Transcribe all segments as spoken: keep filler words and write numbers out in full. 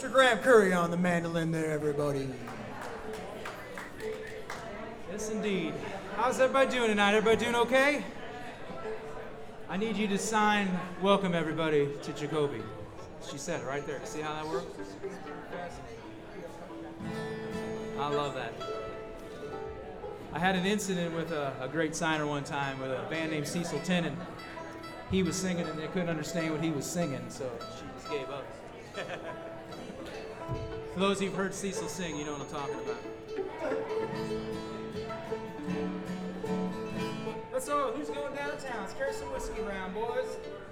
Mister Graham Curry on the mandolin there, everybody. Yes, indeed. How's everybody doing tonight? Everybody doing okay? I need you to sign welcome everybody to Jacoby. She said it right there. See how that works? I love that. I had an incident with a, a great signer one time with a band named Cecil Tennant. He was singing and they couldn't understand what he was singing, so she just gave up. For those who've heard Cecil sing, you know what I'm talking about. Let's go. Who's going downtown? Let's carry some whiskey around, boys.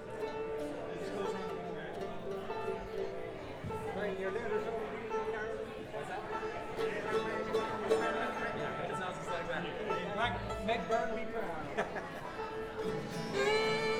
Right here. There's no What's that? Yeah, it sounds just like that. Like, make Burn be proud.